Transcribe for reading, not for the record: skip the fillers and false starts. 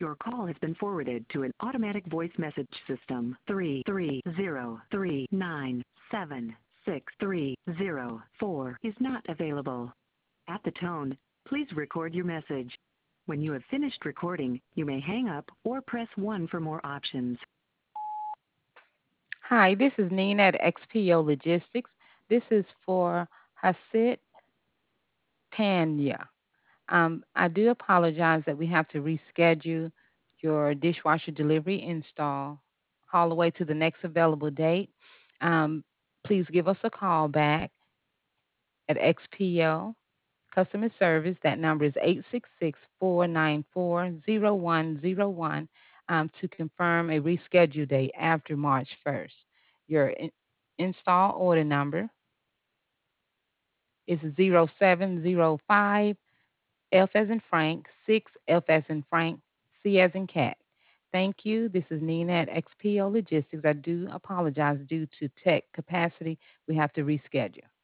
Your call has been forwarded to an automatic voice message system. 33039763304 is not available. At the tone, please record your message. When you have finished recording, you may hang up or press 1 for more options. Hi, this is Nina at XPO Logistics. This is for Hasid Tanya. I do apologize that we have to reschedule your dishwasher delivery install all the way to the next available date. Um, Please give us a call back at XPO Customer Service. That number is 866-494-0101 to confirm a reschedule date after March 1st. Your install order number is 0705 F as in Frank, 6 F as in Frank, C as in cat. Thank you. This is Nina at XPO Logistics. I do apologize due to tech capacity. We have to reschedule.